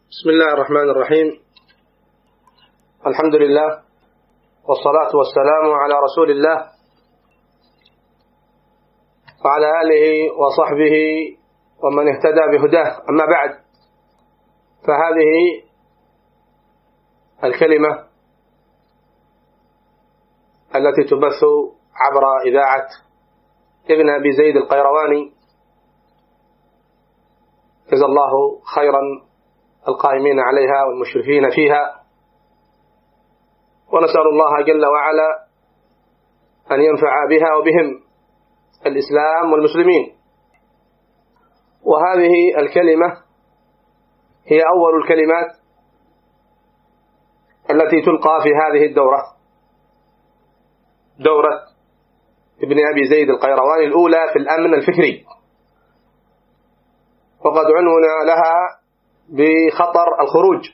بسم الله الرحمن الرحيم. الحمد لله والصلاة والسلام على رسول الله وعلى آله وصحبه ومن اهتدى بهداه. أما بعد، فهذه الكلمة التي تبث عبر إذاعة ابن أبي زيد القيرواني، جزا الله خيرا القائمين عليها والمشرفين فيها، ونسأل الله جل وعلا أن ينفع بها وبهم الإسلام والمسلمين. وهذه الكلمة هي أول الكلمات التي تلقى في هذه الدورة، دورة ابن أبي زيد القيرواني الأولى في الأمن الفكري، وقد عنون لها بخطر الخروج،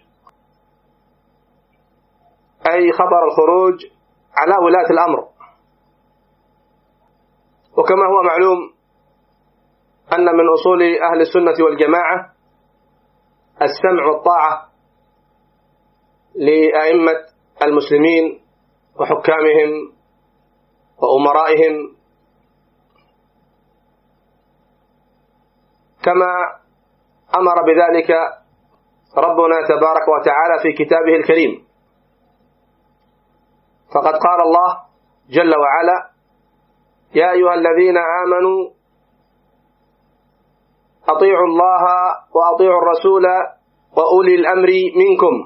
أي خطر الخروج على ولاة الأمر. وكما هو معلوم أن من أصول أهل السنة والجماعة السمع والطاعة لأئمة المسلمين وحكامهم وأمرائهم، كما أمر بذلك ربنا تبارك وتعالى في كتابه الكريم. فقد قال الله جل وعلا: يا أيها الذين آمنوا أطيعوا الله وأطيعوا الرسول وأولي الأمر منكم.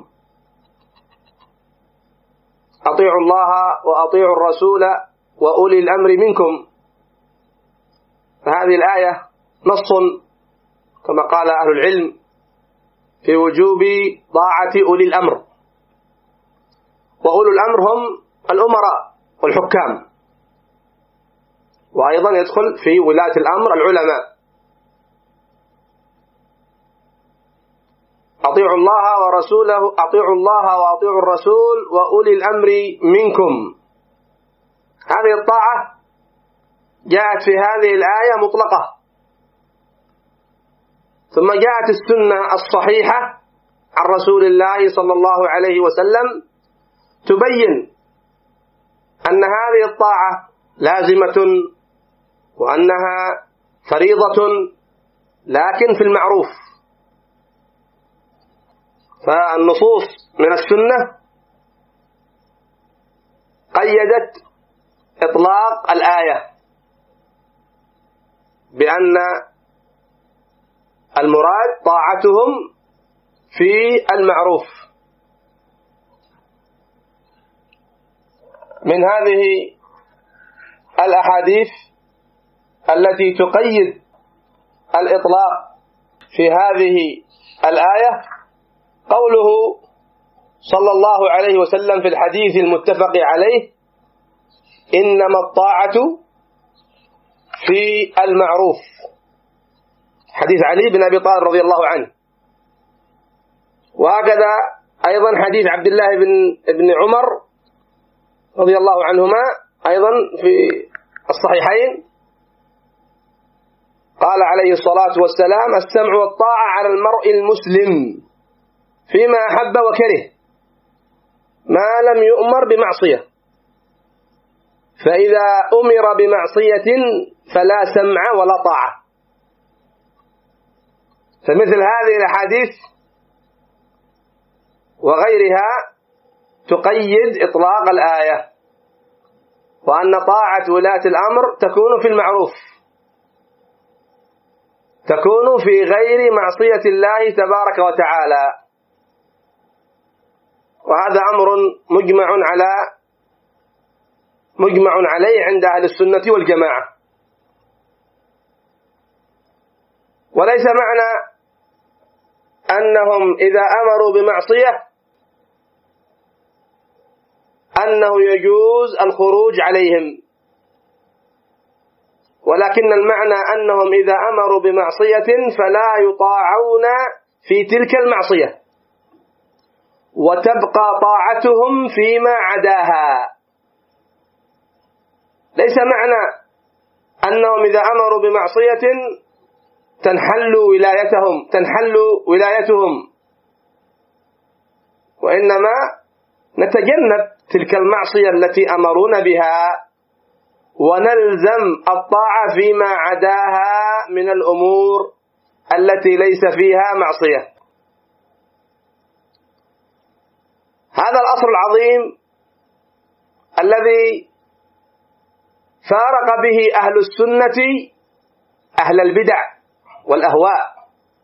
أطيعوا الله وأطيعوا الرسول وأولي الأمر منكم. فهذه الآية نص كما قال أهل العلم في وجوب طاعة أولي الأمر، وأولو الأمر هم الأمراء والحكام، وأيضا يدخل في ولاة الأمر العلماء. أطيعوا الله ورسوله، أطيعوا الله وأطيعوا الرسول وأولي الأمر منكم. هذه الطاعة جاءت في هذه الآية مطلقة، ثم جاءت السنة الصحيحة عن رسول الله صلى الله عليه وسلم تبين أن هذه الطاعة لازمة وأنها فريضة، لكن في المعروف. فالنصوص من السنة قيدت إطلاق الآية بأن المراد طاعتهم في المعروف. من هذه الأحاديث التي تقيد الإطلاق في هذه الآية قوله صلى الله عليه وسلم في الحديث المتفق عليه: إنما الطاعة في المعروف، حديث علي بن أبي طالب رضي الله عنه. وهكذا أيضا حديث عبد الله بن عمر رضي الله عنهما أيضا في الصحيحين، قال عليه الصلاة والسلام: السمع والطاعة على المرء المسلم فيما أحب وكره ما لم يؤمر بمعصية، فإذا أمر بمعصية فلا سمع ولا طاعة. فمثل هذه الأحاديث وغيرها تقيد إطلاق الآية، وأن طاعة ولاة الأمر تكون في المعروف، تكون في غير معصية الله تبارك وتعالى. وهذا أمر مجمع عليه عند أهل السنة والجماعة. وليس معنى أنهم إذا أمروا بمعصية أنه يجوز الخروج عليهم، ولكن المعنى أنهم إذا أمروا بمعصية فلا يطاعون في تلك المعصية، وتبقى طاعتهم فيما عداها. ليس معنى أنهم إذا أمروا بمعصية تنحل ولايتهم وإنما نتجنب تلك المعصية التي أمرونا بها ونلزم الطاعة فيما عداها من الأمور التي ليس فيها معصية. هذا الأصل العظيم الذي فارق به أهل السنة أهل البدع والأهواء،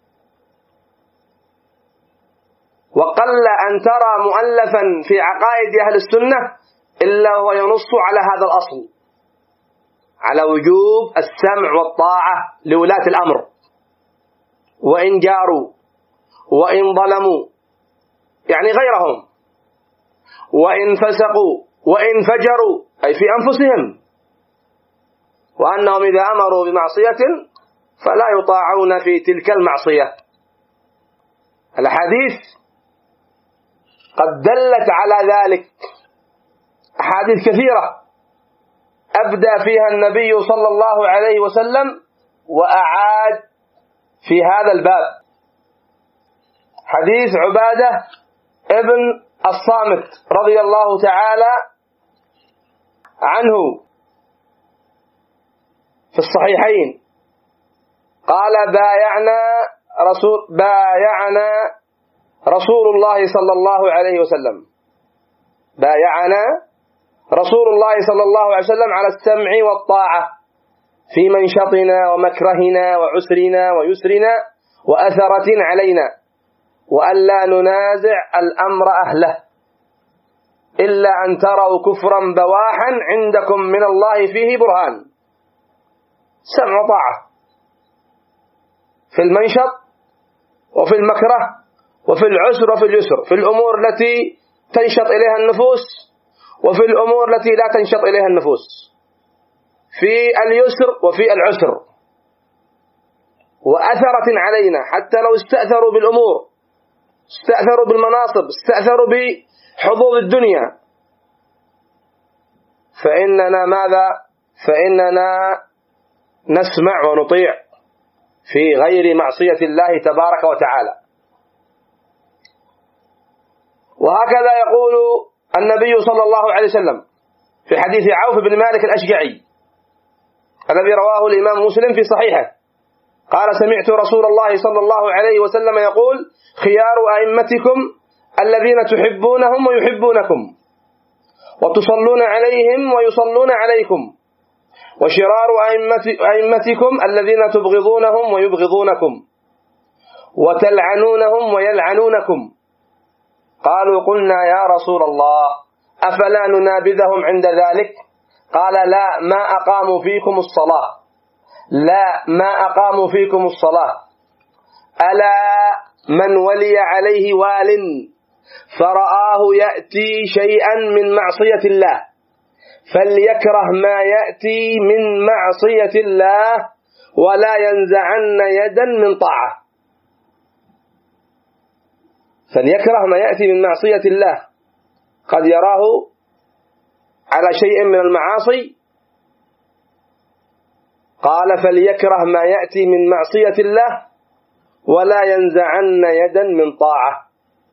وقل أن ترى مؤلفا في عقائد أهل السنة إلا هو ينص على هذا الأصل، على وجوب السمع والطاعة لولاة الأمر، وإن جاروا وإن ظلموا يعني غيرهم، وإن فسقوا وإن فجروا أي في أنفسهم، وأنهم إذا أمروا بمعصية فلا يطاعون في تلك المعصية. الحديث قد دلت على ذلك أحاديث كثيرة أبدى فيها النبي صلى الله عليه وسلم وأعاد في هذا الباب. حديث عبادة ابن الصامت رضي الله تعالى عنه في الصحيحين قال بايعنا رسول الله صلى الله عليه وسلم، بايعنا رسول الله صلى الله عليه وسلم على السمع والطاعة في منشطنا ومكرهنا وعسرنا ويسرنا وأثرة علينا، وألا ننازع الأمر أهله إلا أن تروا كفرا بواحا عندكم من الله فيه برهان. سمع وطاعة في المنشط وفي المكره وفي العسر وفي اليسر، في الأمور التي تنشط إليها النفوس وفي الأمور التي لا تنشط إليها النفوس، في اليسر وفي العسر، وأثرة علينا حتى لو استأثروا بالأمور، استأثروا بالمناصب، استأثروا بحظوظ الدنيا، فإننا ماذا؟ فإننا نسمع ونطيع في غير معصية الله تبارك وتعالى. وهكذا يقول النبي صلى الله عليه وسلم في حديث عوف بن مالك الأشجعي الذي رواه الإمام مسلم في صحيحه قال سمعت رسول الله صلى الله عليه وسلم يقول خيار أئمتكم الذين تحبونهم ويحبونكم وتصلون عليهم ويصلون عليكم، وشرار أئمتكم الذين تبغضونهم ويبغضونكم وتلعنونهم ويلعنونكم. قالوا قلنا يا رسول الله أفلا ننابذهم عند ذلك؟ قال لا ما أقاموا فيكم الصلاة، لا ما أقاموا فيكم الصلاة. ألا من ولي عليه وال فرآه يأتي شيئا من معصية الله فليكره ما يأتي من معصية الله ولا ينزعن يدا من طاعة. فليكره ما يأتي من معصية الله، قد يراه على شيء من المعاصي، قال فليكره ما يأتي من معصية الله ولا ينزعن يدا من طاعة.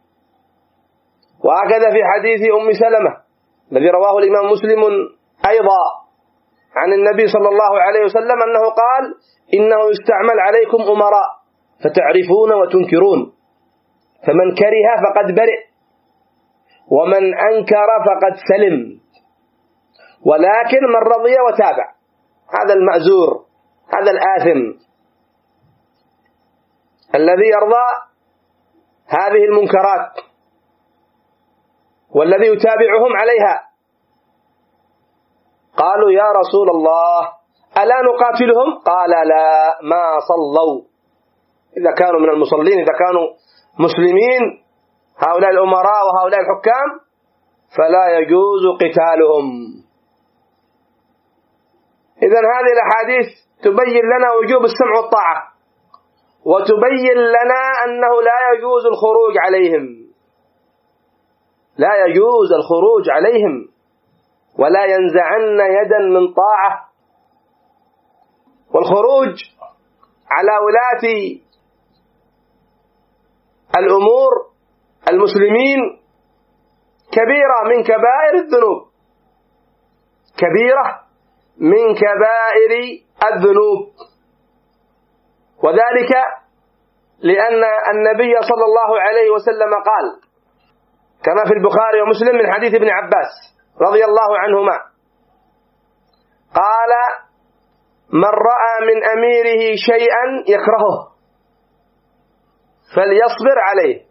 وهكذا في حديث أم سلمة الذي رواه الإمام مسلم أيضا عن النبي صلى الله عليه وسلم أنه قال إنه يستعمل عليكم أمراء فتعرفون وتنكرون، فمن كره فقد برئ ومن أنكر فقد سلم، ولكن من رضي وتابع هذا المأزور، هذا الآثم الذي يرضى هذه المنكرات والذي يتابعهم عليها. قالوا يا رسول الله ألا نقاتلهم؟ قال لا ما صلوا، إذا كانوا من المصلين، إذا كانوا مسلمين هؤلاء الأمراء وهؤلاء الحكام فلا يجوز قتالهم. إذن هذه الأحاديث تبين لنا وجوب السمع والطاعة، وتبين لنا أنه لا يجوز الخروج عليهم، لا يجوز الخروج عليهم ولا ينزعن يدا من طاعة. والخروج على ولاة الأمور المسلمين كبيرة من كبائر الذنوب، كبيرة من كبائر الذنوب، وذلك لأن النبي صلى الله عليه وسلم قال كما في البخاري ومسلم من حديث ابن عباس رضي الله عنهما قال: من رأى من أميره شيئا يكرهه فليصبر عليه،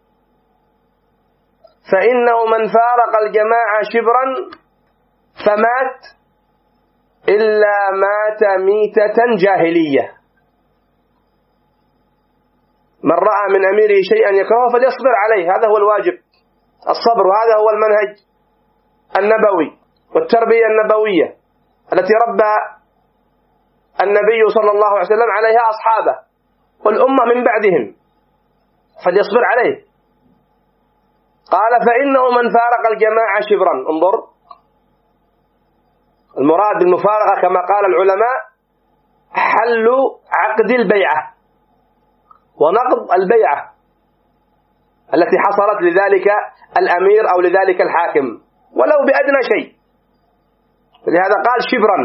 فإنه من فارق الجماعة شبرا فمات إلا مات ميتة جاهلية. من رأى من أميره شيئا يكرهه فليصبر عليه، هذا هو الواجب، الصبر، وهذا هو المنهج النبوي والتربية النبوية التي ربى النبي صلى الله عليه وسلم عليها أصحابه والأمة من بعدهم، فليصبر عليه. قال: فإنه من فارق الجماعة شبرا، انظر، المراد بالمفارقة كما قال العلماء حل عقد البيعة ونقض البيعة التي حصلت لذلك الأمير أو لذلك الحاكم ولو بأدنى شيء، لهذا قال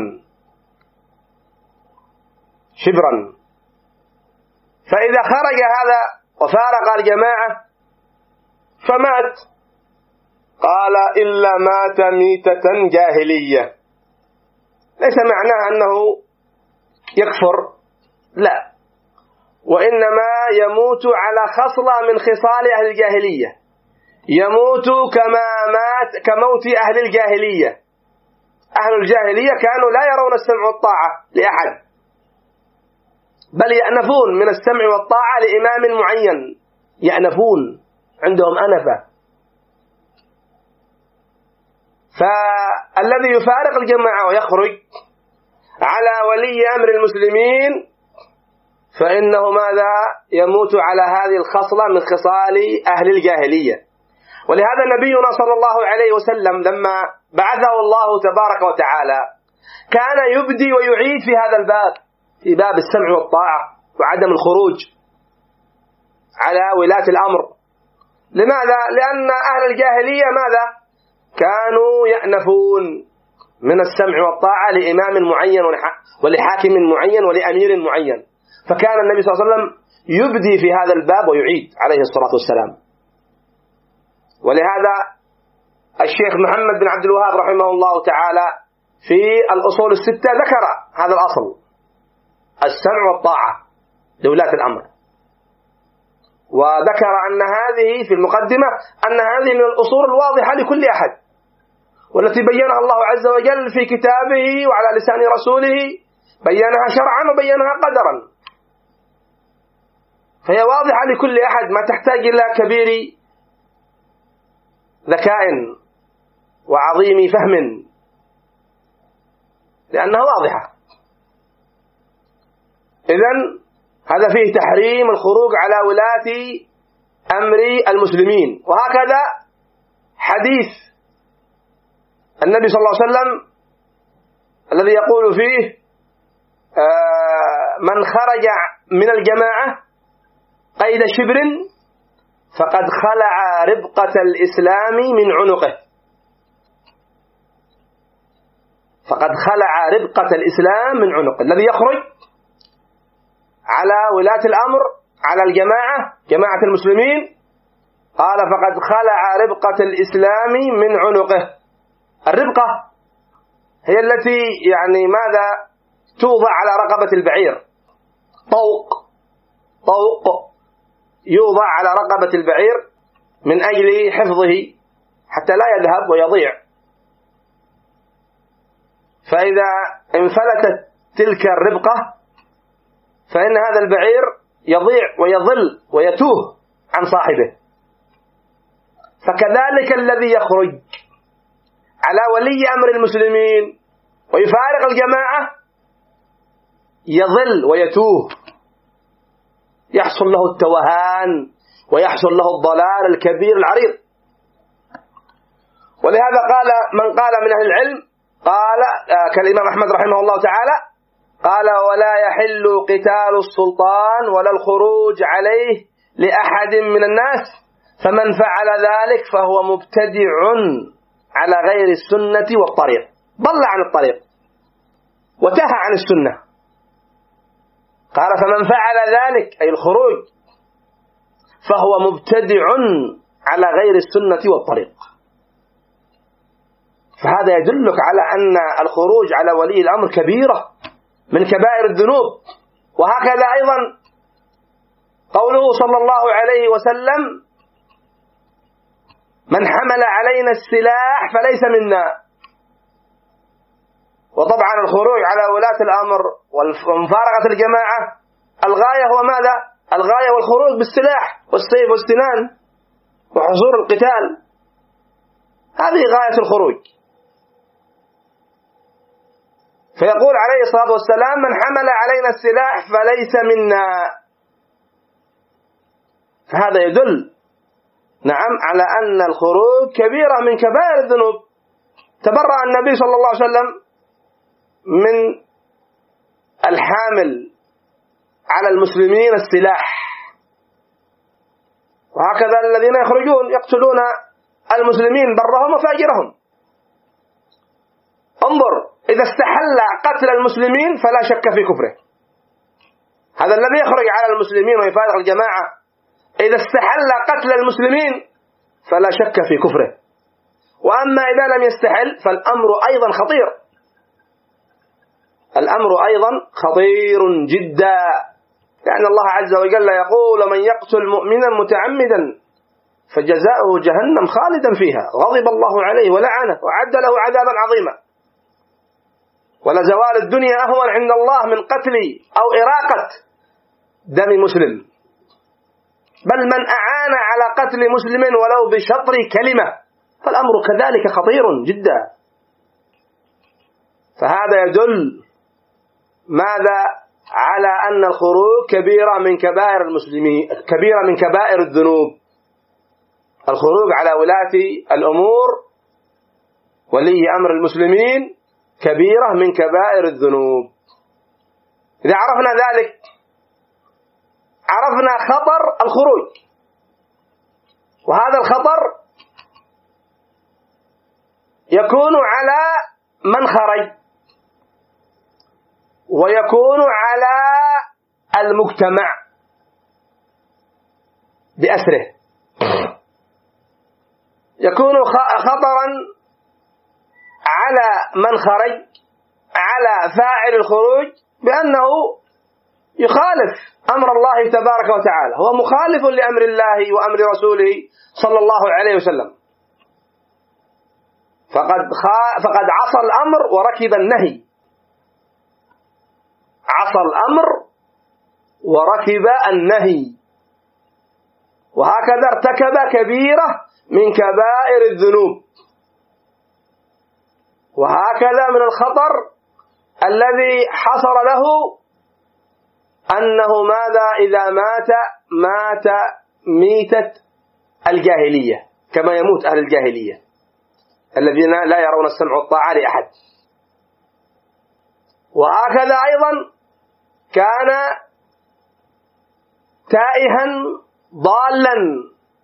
شبرا. فإذا خرج هذا وفارق الجماعة فمات، قال: إلا مات ميتة جاهلية. ليس معناه أنه يكفر، لا، وإنما يموت على خصلة من خصال أهل الجاهلية، يموت كموت أهل الجاهلية. أهل الجاهلية كانوا لا يرون السمع والطاعة لأحد، بل يأنفون من السمع والطاعة لإمام معين، يأنفون، عندهم أنفة. فالذي يفارق الجماعة ويخرج على ولي أمر المسلمين فإنه ماذا؟ يموت على هذه الخصلة من خصال أهل الجاهلية. ولهذا نبينا صلى الله عليه وسلم لما بعثه الله تبارك وتعالى كان يبدي ويعيد في هذا الباب، في باب السمع والطاعة وعدم الخروج على ولاة الأمر. لماذا؟ لأن أهل الجاهلية ماذا؟ كانوا يأنفون من السمع والطاعة لإمام معين ولحاكم معين ولأمير معين، فكان النبي صلى الله عليه وسلم يبدي في هذا الباب ويعيد عليه الصلاة والسلام. ولهذا الشيخ محمد بن عبد الوهاب رحمه الله تعالى في الأصول الستة ذكر هذا الأصل، السمع والطاعة لولاة الأمر، وذكر أن هذه في المقدمة أن هذه من الأصول الواضحة لكل أحد، والتي بينها الله عز وجل في كتابه وعلى لسان رسوله، بينها شرعا وبينها قدرا، فهي واضحة لكل أحد، ما تحتاج إلى كبير ذكاء وعظيم فهم، لأنها واضحة. إذن هذا فيه تحريم الخروج على ولاة أمر المسلمين. وهكذا حديث النبي صلى الله عليه وسلم الذي يقول فيه: من خرج من الجماعة قيد شبر فقد خلع ربقة الإسلام من عنقه. فقد خلع ربقة الإسلام من عنقه. الذي يخرج على ولاة الأمر على الجماعة، جماعة المسلمين، قال: فقد خلع ربقة الإسلام من عنقه. الربقة هي التي يعني ماذا؟ توضع على رقبة البعير، طوق يوضع على رقبة البعير من أجل حفظه حتى لا يذهب ويضيع. فإذا انفلتت تلك الربقة فإن هذا البعير يضيع ويضل ويتوه عن صاحبه. فكذلك الذي يخرج على ولي أمر المسلمين ويفارق الجماعة يضل ويتوه، يحصل له التوهان ويحصل له الضلال الكبير العريض. ولهذا قال من قال من أهل العلم، قال كالإمام أحمد رحمه الله تعالى، قال: ولا يحل قتال السلطان ولا الخروج عليه لأحد من الناس فمن فعل ذلك فهو مبتدع على غير السنة والطريق، ضل عن الطريق وتاه عن السنة. قال فمن فعل ذلك أي الخروج فهو مبتدع على غير السنة والطريق. فهذا يدلك على أن الخروج على ولي الأمر كبيرة من كبائر الذنوب. وهكذا أيضا قوله صلى الله عليه وسلم من حمل علينا السلاح فليس منا. وطبعا الخروج على ولاة الأمر ومفارقة الجماعة الغاية هو ماذا؟ الغاية والخروج بالسلاح والسيف والسنان وحضور القتال، هذه غاية الخروج. فيقول عليه الصلاة والسلام من حمل علينا السلاح فليس منا. فهذا يدل نعم على أن الخروج كبيرة من كبائر الذنوب. تبرأ النبي صلى الله عليه وسلم من الحامل على المسلمين السلاح، وهكذا الذين يخرجون يقتلون المسلمين برهم وفاجرهم. انظر، إذا استحل قتل المسلمين فلا شك في كفره. هذا الذي يخرج على المسلمين ويفارق الجماعة إذا استحل قتل المسلمين فلا شك في كفره. وأما إذا لم يستحل فالأمر أيضا خطير، الأمر أيضا خطير جدا، لأن الله عز وجل يقول من يقتل مؤمنا متعمدا فجزاؤه جهنم خالدا فيها غضب الله عليه ولعنه وعد له عذابا عظيما. ولزوال الدنيا أهون عند الله من قتل أو إراقة دم مسلم، بل من أعان على قتل مسلم ولو بشطر كلمة فالأمر كذلك خطير جدا. فهذا يدل ماذا؟ على أن الخروج كبيرة من كبائر المسلمين، كبيرة من كبائر الذنوب. الخروج على ولاة الأمور ولي أمر المسلمين كبيرة من كبائر الذنوب. إذا عرفنا ذلك عرفنا خطر الخروج، وهذا الخطر يكون على من خرج ويكون على المجتمع بأسره. يكون خطرا على من خرج، على فاعل الخروج، بأنه يخالف أمر الله تبارك وتعالى، هو مخالف لأمر الله وأمر رسوله صلى الله عليه وسلم، فقد عصى الأمر وركب النهي، عصى الأمر وركب النهي، وهكذا ارتكب كبيرة من كبائر الذنوب. وهكذا من الخطر الذي حصل له أنه ماذا؟ إذا مات ميتة الجاهلية، كما يموت أهل الجاهلية الذين لا يرون السمع والطاعة لأحد. وهكذا أيضا كان تائها ضالا،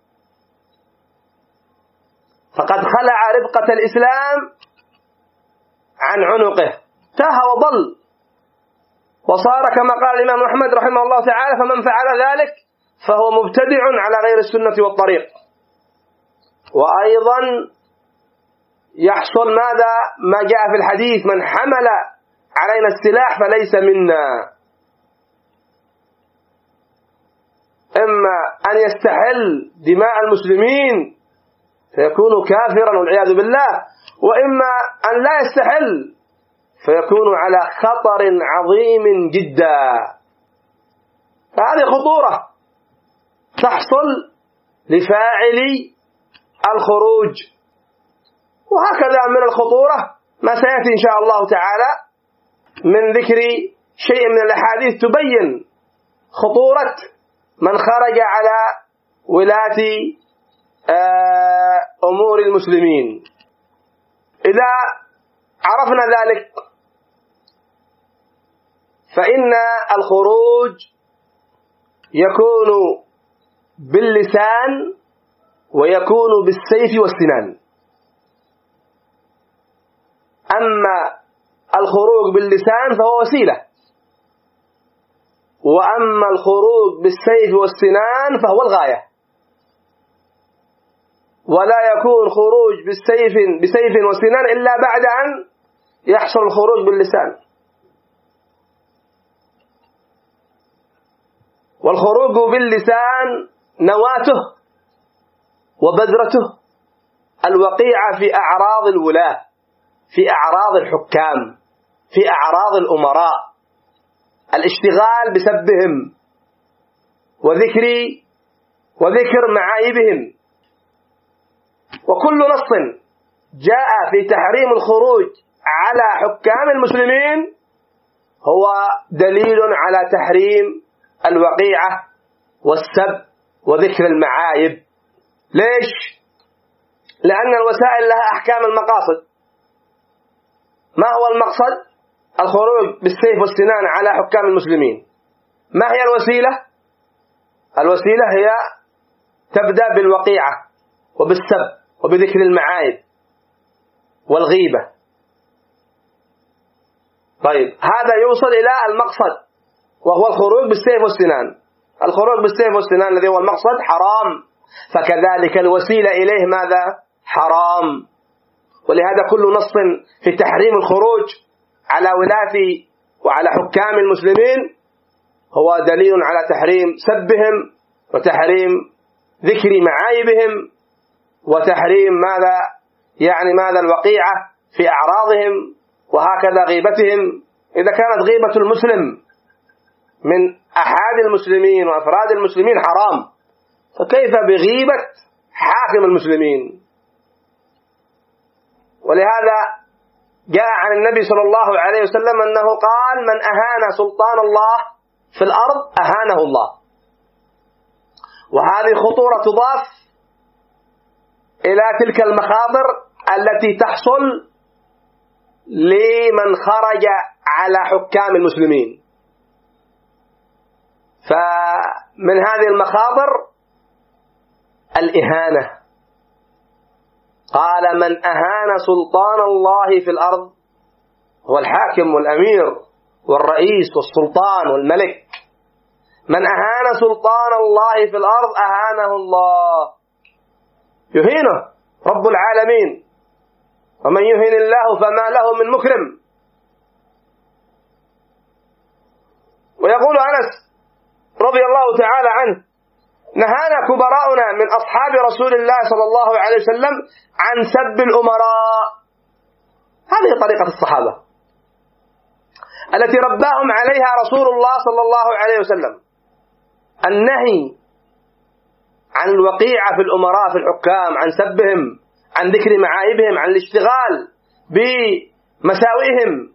فقد خلع ربقة الإسلام عن عنقه، تاه وضل وصار كما قال الإمام أحمد رحمه الله تعالى فمن فعل ذلك فهو مبتدع على غير السنة والطريق. وأيضا يحصل ماذا؟ ما جاء في الحديث من حمل علينا السلاح فليس منا، إما أن يستحل دماء المسلمين فيكون كافرا والعياذ بالله، وإما أن لا يستحل فيكون على خطر عظيم جدا. فهذه خطورة تحصل لفاعل الخروج. وهكذا من الخطورة ما سيأتي إن شاء الله تعالى من ذكر شيء من الأحاديث تبين خطورة من خرج على ولاة أمور المسلمين. إذا عرفنا ذلك فإن الخروج يكون باللسان ويكون بالسيف والسنان. أما الخروج باللسان فهو وسيلة، وأما الخروج بالسيف والسنان فهو الغاية. ولا يكون خروج بسيف وسنان إلا بعد أن يحصل الخروج باللسان. والخروج باللسان نواته وبذرته الوقيعة في أعراض الولاة، في أعراض الحكام، في أعراض الأمراء، الاشتغال بسبهم وذكر معايبهم. وكل نص جاء في تحريم الخروج على حكام المسلمين هو دليل على تحريم الوقيعة والسب وذكر المعايب. ليش؟ لأن الوسائل لها أحكام المقاصد. ما هو المقصد؟ الخروج بالسيف والسنان على حكام المسلمين. ما هي الوسيلة؟ الوسيلة هي تبدأ بالوقيعة وبالسب وبذكر المعايب والغيبة. طيب، هذا يوصل إلى المقصد وهو الخروج بالسيف والسنان. الخروج بالسيف والسنان الذي هو المقصد حرام، فكذلك الوسيلة إليه ماذا؟ حرام. ولهذا كل نص في تحريم الخروج على ولاة وعلى حكام المسلمين هو دليل على تحريم سبهم وتحريم ذكر معايبهم وتحريم ماذا؟ يعني ماذا؟ الوقيعة في أعراضهم، وهكذا غيبتهم. إذا كانت غيبة المسلم من أحد المسلمين وأفراد المسلمين حرام، فكيف بغيبة حاكم المسلمين؟ ولهذا جاء عن النبي صلى الله عليه وسلم أنه قال: من أهان سلطان الله في الأرض أهانه الله. وهذه خطورة تضاف إلى تلك المخاطر التي تحصل لمن خرج على حكام المسلمين. فمن هذه المخاطر الإهانة. قال: من أهان سلطان الله في الأرض، هو الحاكم والأمير والرئيس والسلطان والملك. من أهان سلطان الله في الأرض أهانه الله، يهينه رب العالمين. ومن يهن الله فما له من مكرم. ويقول أنس رضي الله تعالى عنه: نهانا كبراؤنا من أصحاب رسول الله صلى الله عليه وسلم عن سب الأمراء. هذه طريقة الصحابة التي رباهم عليها رسول الله صلى الله عليه وسلم، النهي عن الوقيعة في الأمراء في الحكام، عن سبهم، عن ذكر معايبهم، عن الاشتغال بمساوئهم،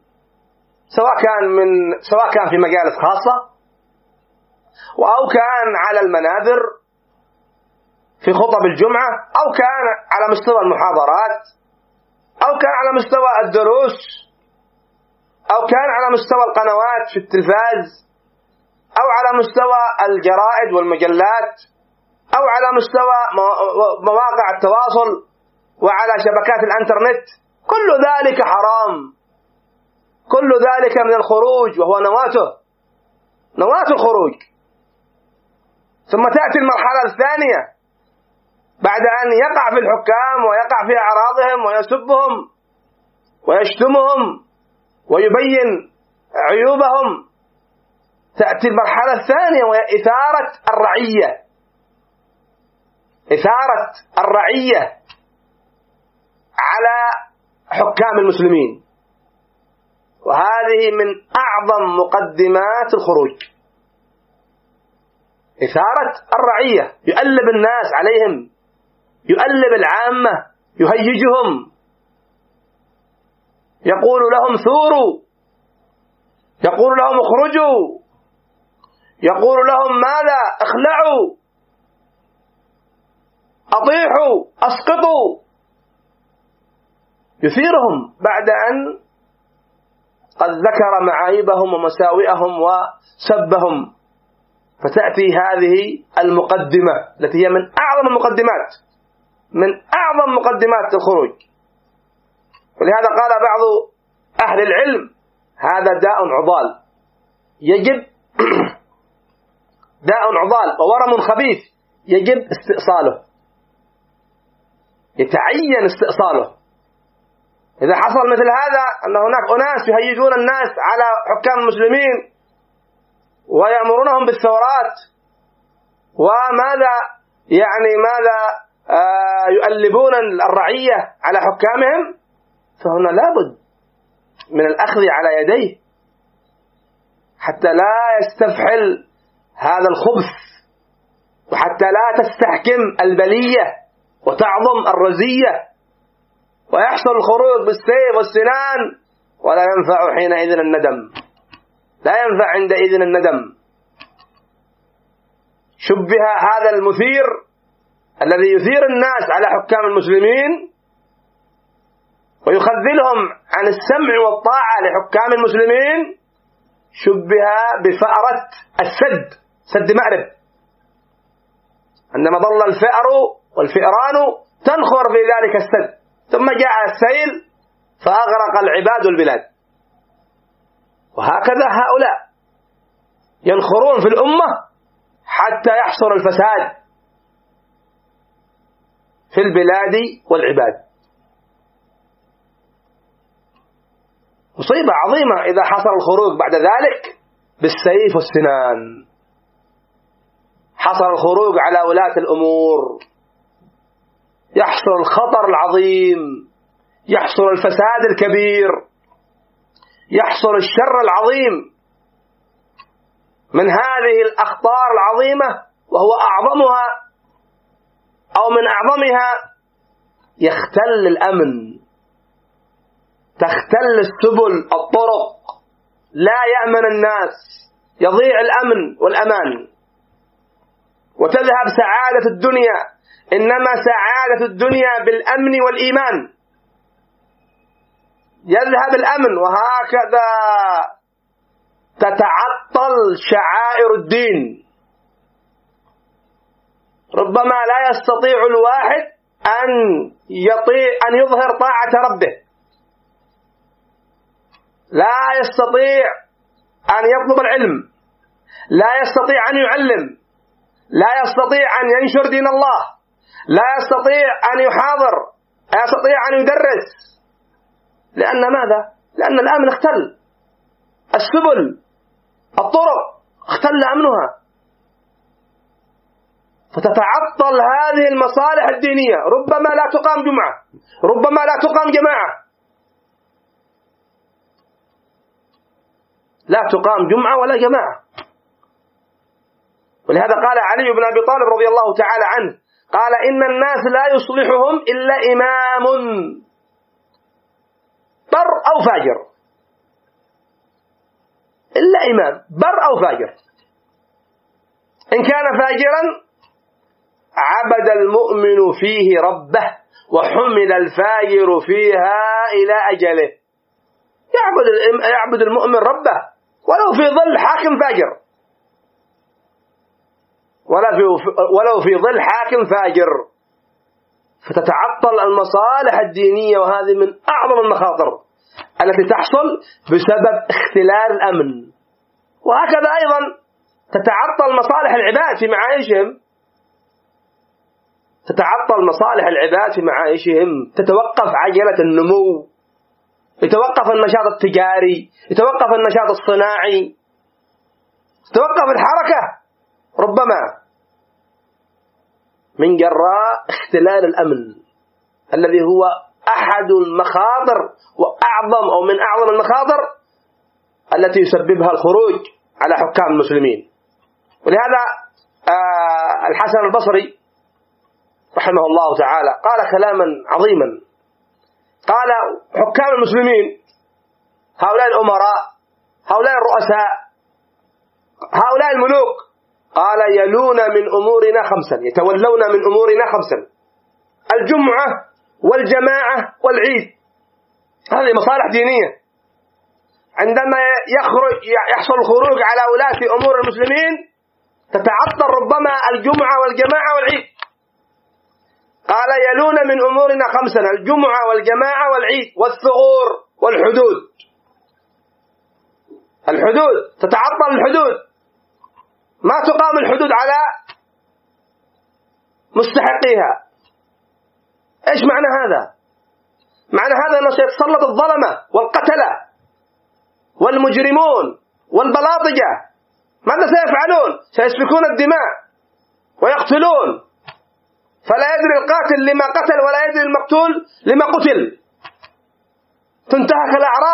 سواء كان في مجالس خاصة أو كان على المنابر في خطب الجمعة، أو كان على مستوى المحاضرات، أو كان على مستوى الدروس، أو كان على مستوى القنوات في التلفاز، أو على مستوى الجرائد والمجلات، أو على مستوى مواقع التواصل وعلى شبكات الانترنت. كل ذلك حرام، كل ذلك من الخروج، وهو نواة الخروج. ثم تأتي المرحلة الثانية بعد أن يقع في الحكام ويقع في أعراضهم ويسبهم ويشتمهم ويبين عيوبهم. تأتي المرحلة الثانية وهي إثارة الرعية على حكام المسلمين. وهذه من أعظم مقدمات الخروج، إثارة الرعية، يؤلب الناس عليهم، يؤلب العامة، يهيجهم، يقول لهم ثوروا، يقول لهم اخرجوا، يقول لهم ماذا؟ اخلعوا، أطيحوا، أسقطوا. يثيرهم بعد أن قد ذكر معايبهم ومساوئهم وسبهم. فتأتي هذه المقدمة التي هي من أعظم المقدمات من أعظم مقدمات الخروج. ولهذا قال بعض أهل العلم هذا داء عضال يجب داء عضال وورم خبيث يجب استئصاله، يتعين استئصاله. إذا حصل مثل هذا أن هناك أناس يهيجون الناس على حكام المسلمين ويأمرونهم بالثورات، وماذا يعني ماذا يؤلبون الرعية على حكامهم، فهنا لابد من الأخذ على يديه حتى لا يستفحل هذا الخبث، وحتى لا تستحكم البلية وتعظم الرزية ويحصل الخروج بالسيف والسنان، ولا ينفع حينئذ الندم، لا ينفع عندئذ الندم. شبه هذا المثير الذي يثير الناس على حكام المسلمين ويخذلهم عن السمع والطاعة لحكام المسلمين، شبه بفأرة السد، سد مأرب، عندما ظل الفأر والفئران تنخر في ذلك السد، ثم جاء السيل فأغرق العباد والبلاد. وهكذا هؤلاء ينخرون في الأمة حتى يحصل الفساد في البلاد والعباد. مصيبة عظيمة إذا حصل الخروج بعد ذلك بالسيف والسنان، حصل الخروج على ولاة الأمور، يحصل الخطر العظيم، يحصل الفساد الكبير، يحصل الشر العظيم. من هذه الأخطار العظيمة وهو أعظمها أو من أعظمها يختل الأمن، تختل السبل الطرق، لا يأمن الناس، يضيع الأمن والأمان، وتذهب سعادة الدنيا. إنما سعادة الدنيا بالأمن والإيمان، يذهب الأمن وهكذا تتعطل شعائر الدين. ربما لا يستطيع الواحد أن يظهر طاعة ربه، لا يستطيع أن يطلب العلم، لا يستطيع أن يعلم، لا يستطيع أن ينشر دين الله، لا يستطيع أن يحاضر، لا يستطيع أن يدرس. لأن ماذا؟ لأن الأمن اختل، السبل الطرق اختل أمنها، فتتعطل هذه المصالح الدينية. ربما لا تقام جمعة، ربما لا تقام جماعة، لا تقام جمعة ولا جماعة. ولهذا قال علي بن أبي طالب رضي الله تعالى عنه، قال إن الناس لا يصلحهم إلا إمام بر أو فاجر، إلا إمام بر أو فاجر. إن كان فاجرا عبد المؤمن فيه ربه وحمل الفاجر فيها إلى أجله. يعبد المؤمن ربه ولو في ظل حاكم فاجر، ولو في ظل حاكم فاجر، فتتعطل المصالح الدينية. وهذه من أعظم المخاطر التي تحصل بسبب اختلال الأمن. وهكذا أيضا تتعطل مصالح العباد في معايشهم، تتعطل مصالح العباد في معايشهم، تتوقف عجلة النمو، يتوقف النشاط التجاري، يتوقف النشاط الصناعي، تتوقف الحركة ربما من جراء اختلال الأمن الذي هو أحد المخاطر وأعظم أو من أعظم المخاطر التي يسببها الخروج على حكام المسلمين. ولهذا الحسن البصري رحمه الله تعالى قال كلاما عظيما، قال حكام المسلمين هؤلاء الأمراء، هؤلاء الرؤساء، هؤلاء الملوك، قال يلون من أمورنا خمسا، يتولون من أمورنا خمسا: الجمعة والجماعة والعيد. هذه مصالح دينية. عندما يحصل الخروج على ولاة أمور المسلمين تتعطل ربما الجمعة والجماعة والعيد. قال يلون من أمورنا خمسا: الجمعة والجماعة والعيد والثغور والحدود. الحدود، تتعطل الحدود، ما تقام الحدود على مستحقيها. إيش معنى هذا؟ معنى هذا أنه سيتسلط الظلمة والقتلة والمجرمون والبلاطجة. ماذا سيفعلون؟ سيسفكون الدماء ويقتلون، فلا يدري القاتل لما قتل ولا يدري المقتول لما قتل. تنتهك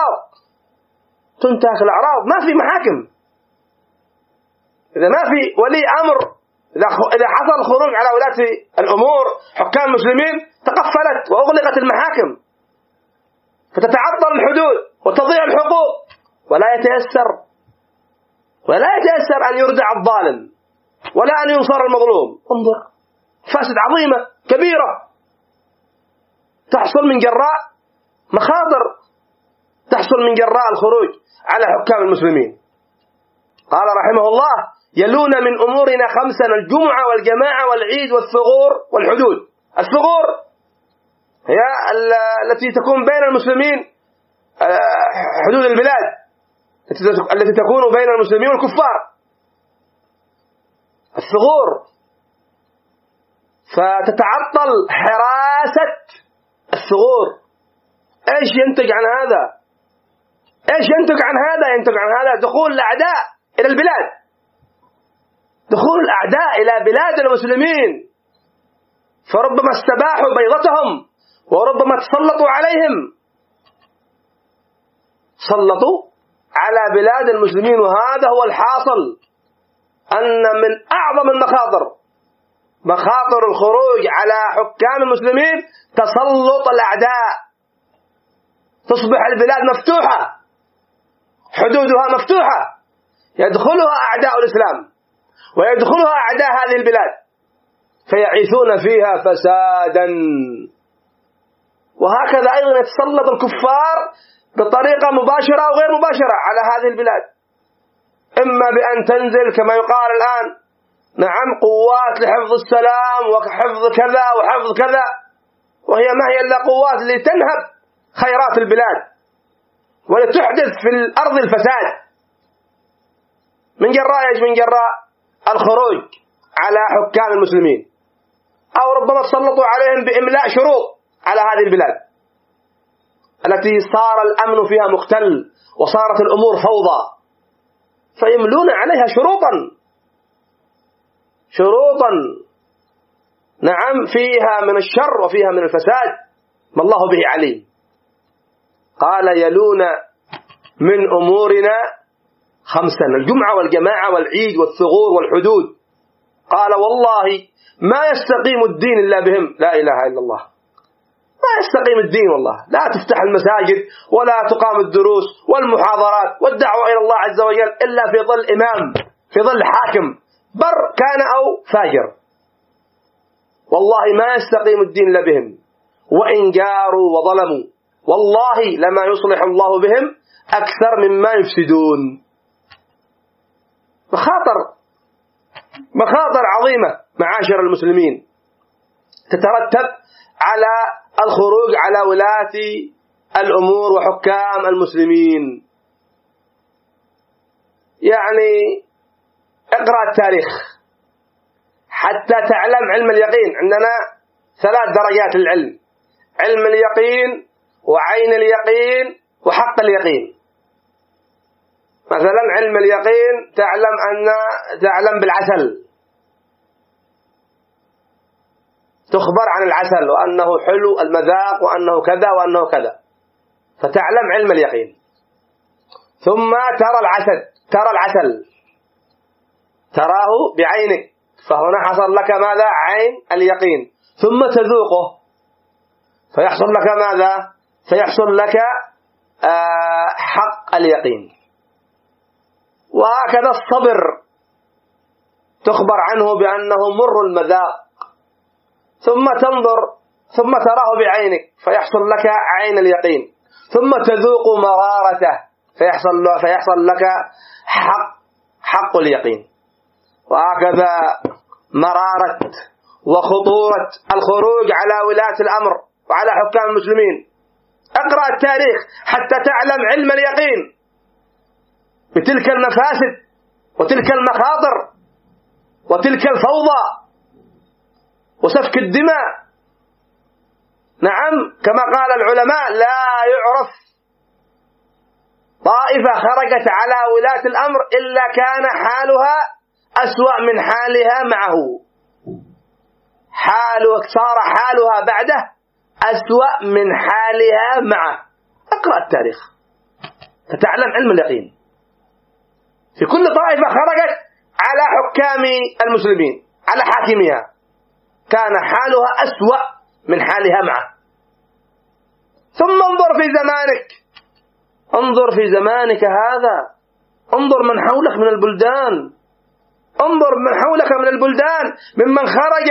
الأعراض، ما في محاكم. إذا ما في ولي أمر، إذا حصل الخروج على ولاة الأمور حكام المسلمين تقفلت وأغلقت المحاكم، فتتعطل الحدود وتضيع الحقوق، ولا يتيسر أن يردع الظالم ولا أن ينصر المظلوم. انظر، فاسد عظيمة كبيرة تحصل من جراء مخاطر، تحصل من جراء الخروج على حكام المسلمين. قال رحمه الله: يلون من أمورنا خمسا: الجمعة والجماعة والعيد والثغور والحدود. الثغور هي التي تكون بين المسلمين، حدود البلاد التي تكون بين المسلمين والكفار، الثغور. فتتعطل حراسة الثغور. ايش ينتج عن هذا؟ ينتج عن هذا دخول الأعداء إلى البلاد، دخول الأعداء إلى بلاد المسلمين، فربما استباحوا بيضتهم وربما تسلطوا عليهم، سلطوا على بلاد المسلمين. وهذا هو الحاصل، أن من أعظم مخاطر الخروج على حكام المسلمين تسلط الأعداء. تصبح البلاد مفتوحة، حدودها مفتوحة، يدخلها أعداء الإسلام ويدخلها أعداء هذه البلاد، فيعيثون فيها فسادا. وهكذا أيضا يتسلط الكفار بطريقة مباشرة أو غير مباشرة على هذه البلاد، إما بأن تنزل كما يقال الآن قوات لحفظ السلام وحفظ كذا وحفظ كذا، وهي ما هي إلا قوات لتنهب خيرات البلاد ولتحدث في الأرض الفساد من جراء الخروج على حكام المسلمين، أو ربما تسلطوا عليهم بإملاء شروط على هذه البلاد التي صار الأمن فيها مختل وصارت الأمور فوضى، فيملون عليها شروطا فيها من الشر وفيها من الفساد ما الله به عليم. قال: يلون من أمورنا خمسا: الجمعة والجماعة والعيد والثغور والحدود. قال: والله ما يستقيم الدين إلا بهم. لا إله إلا الله، ما يستقيم الدين والله. لا تفتح المساجد ولا تقام الدروس والمحاضرات والدعوة إلى الله عز وجل إلا في ظل إمام، في ظل حاكم، بر كان أو فاجر. والله ما يستقيم الدين إلا بهم، وإن جاروا وظلموا والله لما يصلح الله بهم أكثر مما يفسدون. مخاطر عظيمة معاشر المسلمين تترتب على الخروج على ولاة الأمور وحكام المسلمين. يعني اقرأ التاريخ حتى تعلم علم اليقين. عندنا 3 درجات للعلم: علم اليقين وعين اليقين وحق اليقين. مثلا علم اليقين تعلم بالعسل، تخبر عن العسل وأنه حلو المذاق وأنه كذا وأنه كذا، فتعلم علم اليقين. ثم ترى العسل، تراه بعينك، فهنا حصل لك ماذا؟ عين اليقين. ثم تذوقه، فيحصل لك ماذا؟ فيحصل لك حق اليقين. وهكذا الصبر، تخبر عنه بأنه مر المذاق، ثم تنظر، ثم تراه بعينك فيحصل لك عين اليقين، ثم تذوق مرارته فيحصل لك حق اليقين. وهكذا مرارة وخطورة الخروج على ولاة الأمر وعلى حكام المسلمين. اقرأ التاريخ حتى تعلم علم اليقين بتلك المفاسد وتلك المخاطر وتلك الفوضى وسفك الدماء. نعم، كما قال العلماء: لا يعرف طائفة خرجت على ولاة الأمر إلا كان حالها أسوأ من حالها معه، صار حالها بعده أسوأ من حالها معه. اقرأ التاريخ فتعلم علم اليقين. في كل طائفة خرجت على حكام المسلمين، على حاكمها، كان حالها أسوأ من حالها معه. ثم انظر في زمانك هذا، انظر من حولك من البلدان، انظر من حولك من البلدان ممن خرج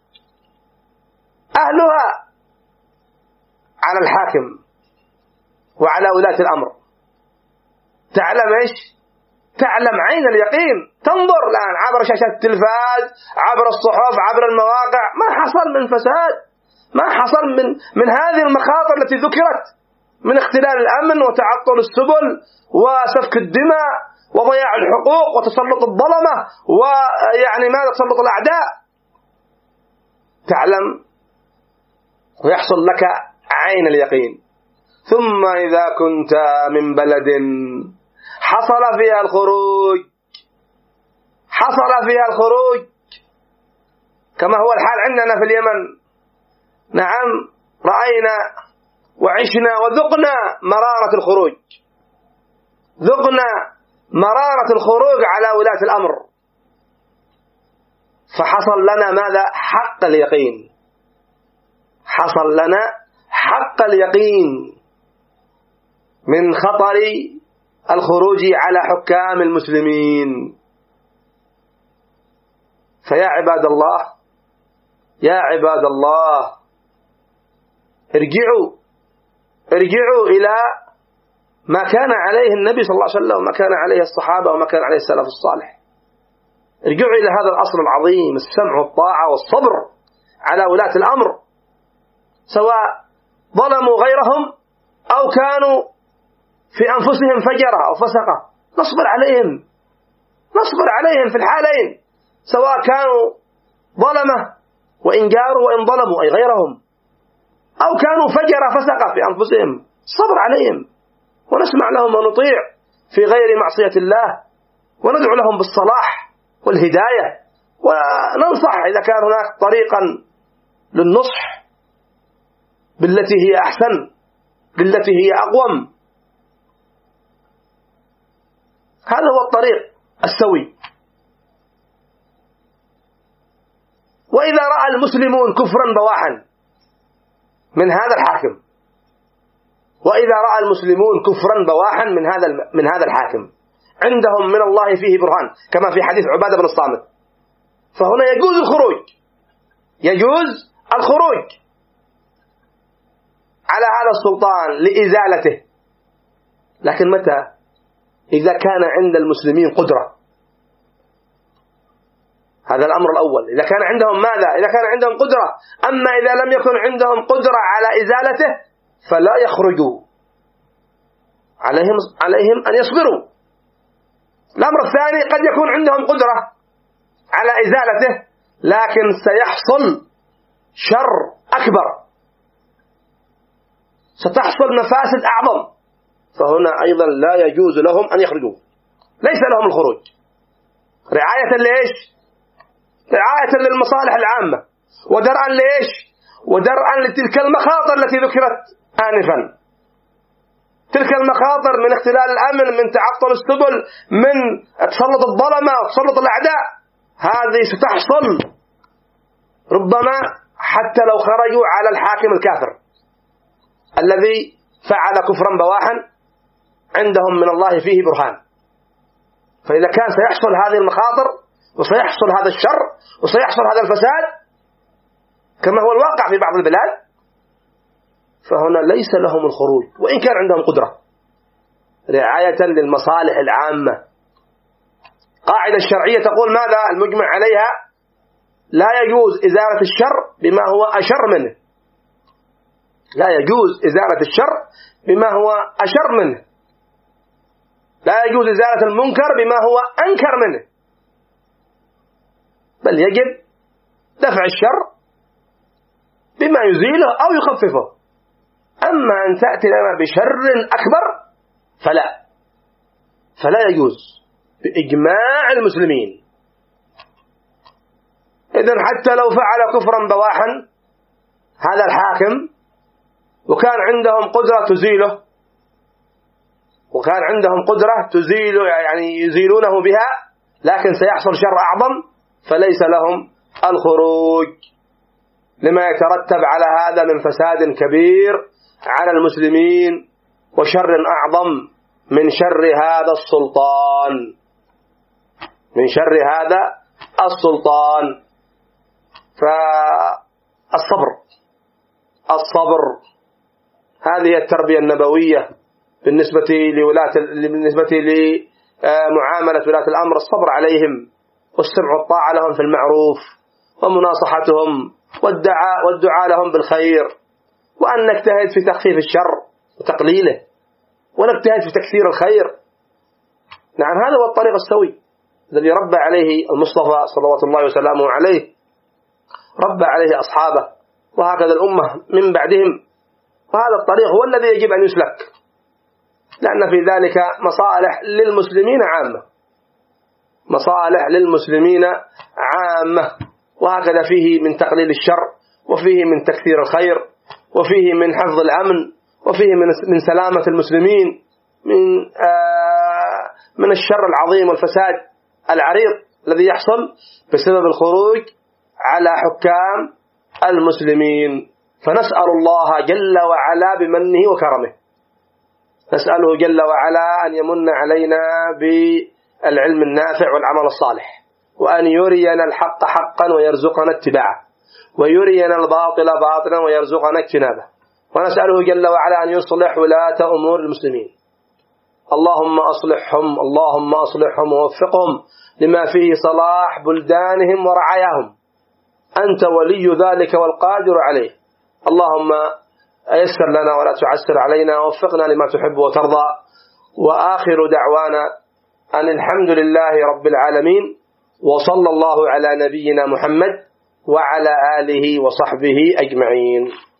أهلها على الحاكم وعلى ولاة الأمر. تعلم إيش؟ تعلم عين اليقين. تنظر الآن عبر شاشة التلفاز، عبر الصحف، عبر المواقع، ما حصل من فساد، ما حصل من هذه المخاطر التي ذكرت من اختلال الأمن وتعطل السبل وسفك الدماء وضياع الحقوق وتسلط الظلمة ويعني ماذا تسلط الأعداء. تعلم ويحصل لك عين اليقين. ثم إذا كنت من بلد حصل فيها الخروج كما هو الحال عندنا في اليمن، نعم، رأينا وعشنا وذقنا مرارة الخروج على ولاة الأمر. فحصل لنا ماذا؟ حق اليقين. حصل لنا حق اليقين من خطر الخروج على حكام المسلمين. فيا عباد الله، ارجعوا إلى ما كان عليه النبي صلى الله عليه وسلم وما كان عليه الصحابة وما كان عليه السلف الصالح. ارجعوا إلى هذا الأصل العظيم: السمع والطاعة والصبر على ولاة الأمر، سواء ظلموا غيرهم أو كانوا في أنفسهم فجرة أو فسقة. نصبر عليهم في الحالين، سواء كانوا ظلمة وإن جاروا وإن ظلموا أي غيرهم، أو كانوا فجرة فسقة في أنفسهم. صبر عليهم ونسمع لهم ونطيع في غير معصية الله، وندعو لهم بالصلاح والهداية، وننصح إذا كان هناك طريقا للنصح بالتي هي أحسن، بالتي هي أقوم. هذا هو الطريق السوي. وإذا رأى المسلمون كفرا بواحا من هذا الحاكم، من هذا الحاكم عندهم من الله فيه برهان، كما في حديث عبادة بن الصامت، فهنا يجوز الخروج على هذا السلطان لإزالته. لكن متى؟ إذا كان عند المسلمين قدرة. هذا الأمر الأول، إذا كان عندهم ماذا؟ إذا كان عندهم قدرة. أما إذا لم يكن عندهم قدرة على إزالته فلا يخرجوا، عليهم أن يصبروا. الأمر الثاني: قد يكون عندهم قدرة على إزالته لكن سيحصل شر أكبر، ستحصل مفاسد أعظم، فهنا أيضا لا يجوز لهم أن يخرجوا، ليس لهم الخروج. رعاية لإيش؟ رعاية للمصالح العامة، ودرءا لإيش؟ ودرءا لتلك المخاطر التي ذكرت آنفا، تلك المخاطر من اختلال الأمن، من تعطل السبل، من تسلط الظلمة وتسلط الأعداء. هذه ستحصل ربما حتى لو خرجوا على الحاكم الكافر الذي فعل كفرا بواحا عندهم من الله فيه برهان. فإذا كان سيحصل هذه المخاطر وسيحصل هذا الشر وسيحصل هذا الفساد كما هو الواقع في بعض البلاد، فهنا ليس لهم الخروج وإن كان عندهم قدرة، رعاية للمصالح العامة. قاعدة الشرعية تقول ماذا؟ المجمع عليها لا يجوز إزالة الشر بما هو أشر منه، لا يجوز إزالة الشر بما هو أشر منه، لا يجوز إزالة المنكر بما هو أنكر منه، بل يجب دفع الشر بما يزيله أو يخففه. أما أن تأتي لنا بشر أكبر فلا يجوز بإجماع المسلمين. إذن حتى لو فعل كفرا بواحا هذا الحاكم وكان عندهم قدرة تزيله، وكان عندهم قدرة تزيله يعني يزيلونه بها، لكن سيحصل شر أعظم، فليس لهم الخروج لما يترتب على هذا من فساد كبير على المسلمين وشر أعظم من شر هذا السلطان، من شر هذا السلطان. فالصبر هذه التربية النبوية بالنسبة لمعاملة ولاة الأمر، الصبر عليهم والسمع والطاعة لهم في المعروف ومناصحتهم والدعاء لهم بالخير، وأن نجتهد في تخفيف الشر وتقليله، ونجتهد في تكثير الخير. نعم، هذا هو الطريق السوي الذي ربى عليه المصطفى صلوات الله وسلامه عليه، ربى عليه أصحابه، وهكذا الأمة من بعدهم. وهذا الطريق هو الذي يجب أن يسلك، لأن في ذلك مصالح للمسلمين عامة، مصالح للمسلمين عامة. وهكذا فيه من تقليل الشر، وفيه من تكثير الخير، وفيه من حفظ الأمن، وفيه من سلامة المسلمين من الشر العظيم والفساد العريض الذي يحصل بسبب الخروج على حكام المسلمين. فنسأل الله جل وعلا بمنه وكرمه، نسأله جل وعلا أن يمن علينا بالعلم النافع والعمل الصالح، وأن يرينا الحق حقا ويرزقنا اتباعه، ويرينا الباطل باطلا ويرزقنا اجتنابه. ونسأله جل وعلا أن يصلح ولاة أمور المسلمين، اللهم أصلحهم ووفقهم لما فيه صلاح بلدانهم ورعاياهم، أنت ولي ذلك والقادر عليه. اللهم يسر لنا ولا تعسر علينا، ووفقنا لما تحب وترضى. وآخر دعوانا أن الحمد لله رب العالمين، وصلى الله على نبينا محمد وعلى آله وصحبه أجمعين.